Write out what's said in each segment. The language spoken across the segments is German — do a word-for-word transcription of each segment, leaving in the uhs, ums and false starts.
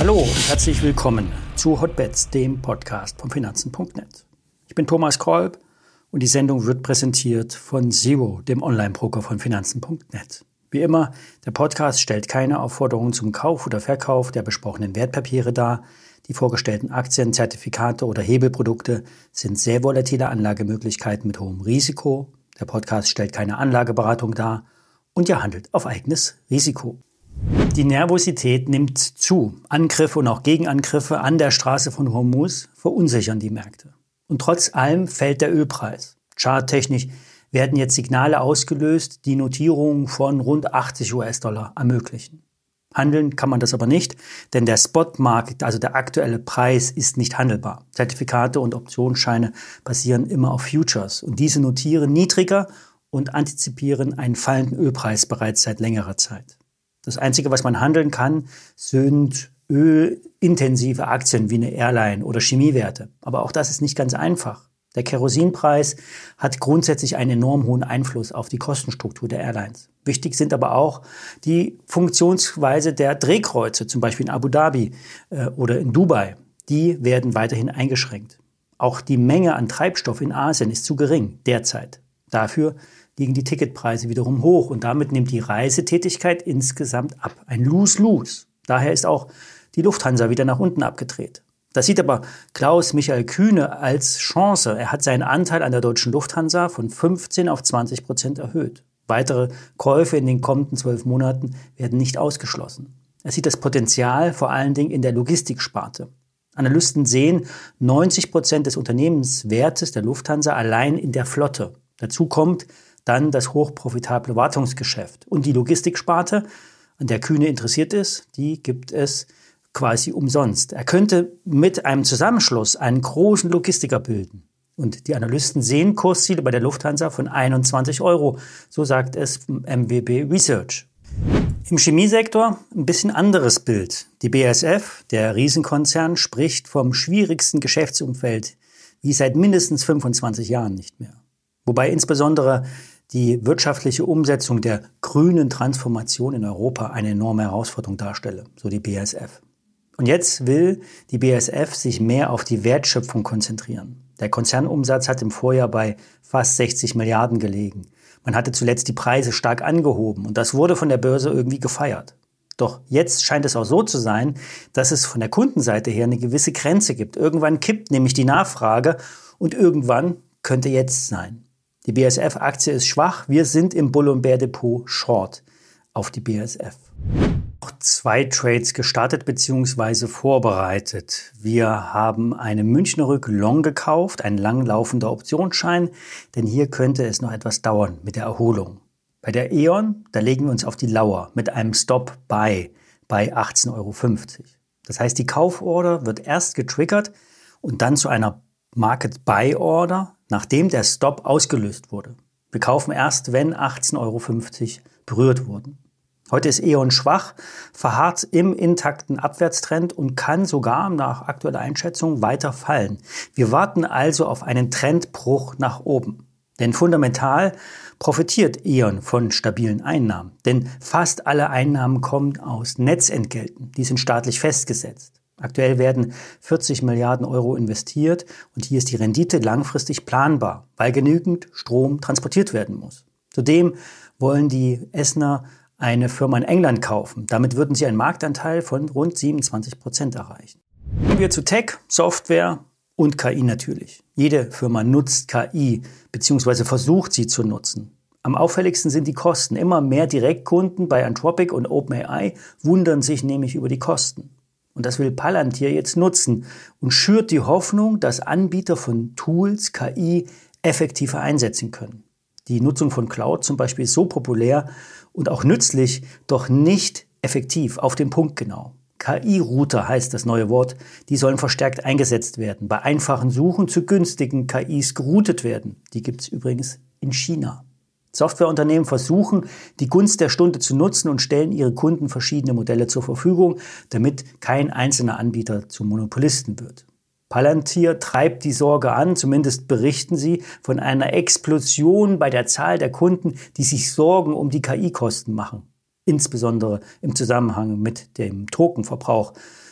Hallo und herzlich willkommen zu Hotbets, dem Podcast von Finanzen punkt net. Ich bin Thomas Kolb und die Sendung wird präsentiert von Zero, dem Online-Broker von Finanzen punkt net. Wie immer, der Podcast stellt keine Aufforderungen zum Kauf oder Verkauf der besprochenen Wertpapiere dar. Die vorgestellten Aktien, Zertifikate oder Hebelprodukte sind sehr volatile Anlagemöglichkeiten mit hohem Risiko. Der Podcast stellt keine Anlageberatung dar und ihr handelt auf eigenes Risiko. Die Nervosität nimmt zu. Angriffe und auch Gegenangriffe an der Straße von Hormuz verunsichern die Märkte. Und trotz allem fällt der Ölpreis. Charttechnisch werden jetzt Signale ausgelöst, die Notierungen von rund achtzig US-Dollar ermöglichen. Handeln kann man das aber nicht, denn der Spotmarkt, also der aktuelle Preis, ist nicht handelbar. Zertifikate und Optionsscheine basieren immer auf Futures und diese notieren niedriger und antizipieren einen fallenden Ölpreis bereits seit längerer Zeit. Das Einzige, was man handeln kann, sind ölintensive Aktien wie eine Airline oder Chemiewerte. Aber auch das ist nicht ganz einfach. Der Kerosinpreis hat grundsätzlich einen enorm hohen Einfluss auf die Kostenstruktur der Airlines. Wichtig sind aber auch die Funktionsweise der Drehkreuze, zum Beispiel in Abu Dhabi äh, oder in Dubai. Die werden weiterhin eingeschränkt. Auch die Menge an Treibstoff in Asien ist zu gering derzeit. Dafür liegen die Ticketpreise wiederum hoch und damit nimmt die Reisetätigkeit insgesamt ab. Ein Lose-Lose. Daher ist auch die Lufthansa wieder nach unten abgedreht. Das sieht aber Klaus-Michael Kühne als Chance. Er hat seinen Anteil an der deutschen Lufthansa von fünfzehn auf zwanzig Prozent erhöht. Weitere Käufe in den kommenden zwölf Monaten werden nicht ausgeschlossen. Er sieht das Potenzial vor allen Dingen in der Logistiksparte. Analysten sehen neunzig Prozent des Unternehmenswertes der Lufthansa allein in der Flotte. Dazu kommt dann das hochprofitable Wartungsgeschäft. Und die Logistiksparte, an der Kühne interessiert ist, die gibt es quasi umsonst. Er könnte mit einem Zusammenschluss einen großen Logistiker bilden. Und die Analysten sehen Kursziele bei der Lufthansa von einundzwanzig Euro. So sagt es M W B Research. Im Chemiesektor ein bisschen anderes Bild. Die B A S F, der Riesenkonzern, spricht vom schwierigsten Geschäftsumfeld wie seit mindestens fünfundzwanzig Jahren nicht mehr. Wobei insbesondere die wirtschaftliche Umsetzung der grünen Transformation in Europa eine enorme Herausforderung darstelle, so die B A S F. Und jetzt will die B A S F sich mehr auf die Wertschöpfung konzentrieren. Der Konzernumsatz hat im Vorjahr bei fast sechzig Milliarden gelegen. Man hatte zuletzt die Preise stark angehoben und das wurde von der Börse irgendwie gefeiert. Doch jetzt scheint es auch so zu sein, dass es von der Kundenseite her eine gewisse Grenze gibt. Irgendwann kippt nämlich die Nachfrage und irgendwann könnte jetzt sein. Die B A S F-Aktie ist schwach. Wir sind im Bull- und Bear-Depot short auf die B A S F. Noch zwei Trades gestartet bzw. vorbereitet. Wir haben eine Münchner Rück Long gekauft, ein langlaufender Optionsschein, denn hier könnte es noch etwas dauern mit der Erholung. Bei der E.ON, da legen wir uns auf die Lauer mit einem Stop-Buy bei achtzehn Euro fünfzig. Das heißt, die Kauforder wird erst getriggert und dann zu einer Market-Buy-Order, nachdem der Stop ausgelöst wurde. Wir kaufen erst, wenn achtzehn Euro fünfzig berührt wurden. Heute ist E.ON schwach, verharrt im intakten Abwärtstrend und kann sogar nach aktueller Einschätzung weiter fallen. Wir warten also auf einen Trendbruch nach oben. Denn fundamental profitiert E.ON von stabilen Einnahmen. Denn fast alle Einnahmen kommen aus Netzentgelten. Die sind staatlich festgesetzt. Aktuell werden vierzig Milliarden Euro investiert und hier ist die Rendite langfristig planbar, weil genügend Strom transportiert werden muss. Zudem wollen die Essener eine Firma in England kaufen. Damit würden sie einen Marktanteil von rund siebenundzwanzig Prozent erreichen. Kommen wir zu Tech, Software und K I natürlich. Jede Firma nutzt K I bzw. versucht sie zu nutzen. Am auffälligsten sind die Kosten. Immer mehr Direktkunden bei Anthropic und OpenAI wundern sich nämlich über die Kosten. Und das will Palantir jetzt nutzen und schürt die Hoffnung, dass Anbieter von Tools K I effektiver einsetzen können. Die Nutzung von Cloud zum Beispiel ist so populär und auch nützlich, doch nicht effektiv, auf den Punkt genau. K I-Router heißt das neue Wort, die sollen verstärkt eingesetzt werden. Bei einfachen Suchen zu günstigen K Is geroutet werden. Die gibt es übrigens in China. Softwareunternehmen versuchen, die Gunst der Stunde zu nutzen und stellen ihre Kunden verschiedene Modelle zur Verfügung, damit kein einzelner Anbieter zum Monopolisten wird. Palantir treibt die Sorge an, zumindest berichten sie von einer Explosion bei der Zahl der Kunden, die sich Sorgen um die K I-Kosten machen. Insbesondere im Zusammenhang mit dem Tokenverbrauch.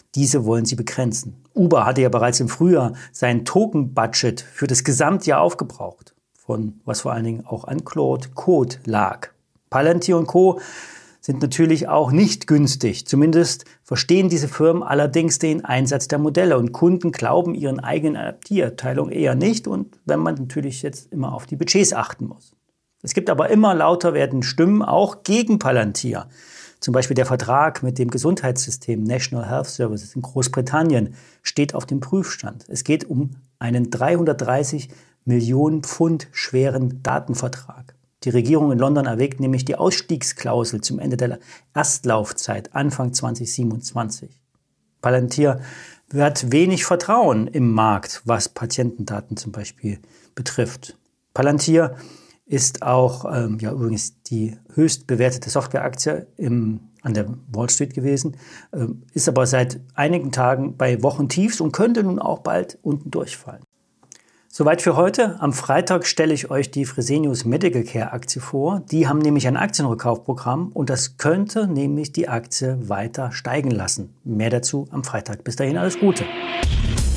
Diese wollen sie begrenzen. Uber hatte ja bereits im Frühjahr sein Token-Budget für das Gesamtjahr aufgebraucht, von was vor allen Dingen auch an Claude Code lag. Palantir und Co. sind natürlich auch nicht günstig. Zumindest verstehen diese Firmen allerdings den Einsatz der Modelle und Kunden glauben ihren eigenen I T-Abteilungen eher nicht und wenn man natürlich jetzt immer auf die Budgets achten muss. Es gibt aber immer lauter werdende Stimmen auch gegen Palantir. Zum Beispiel der Vertrag mit dem Gesundheitssystem National Health Services in Großbritannien steht auf dem Prüfstand. Es geht um einen dreihundertdreißig Millionen Pfund schweren Datenvertrag. Die Regierung in London erwägt nämlich die Ausstiegsklausel zum Ende der Erstlaufzeit Anfang zwanzig siebenundzwanzig. Palantir hat wenig Vertrauen im Markt, was Patientendaten zum Beispiel betrifft. Palantir ist auch ähm, ja, übrigens die höchst bewertete Softwareaktie im, an der Wall Street gewesen, ähm, ist aber seit einigen Tagen bei Wochentiefs und könnte nun auch bald unten durchfallen. Soweit für heute. Am Freitag stelle ich euch die Fresenius Medical Care Aktie vor. Die haben nämlich ein Aktienrückkaufprogramm und das könnte nämlich die Aktie weiter steigen lassen. Mehr dazu am Freitag. Bis dahin alles Gute.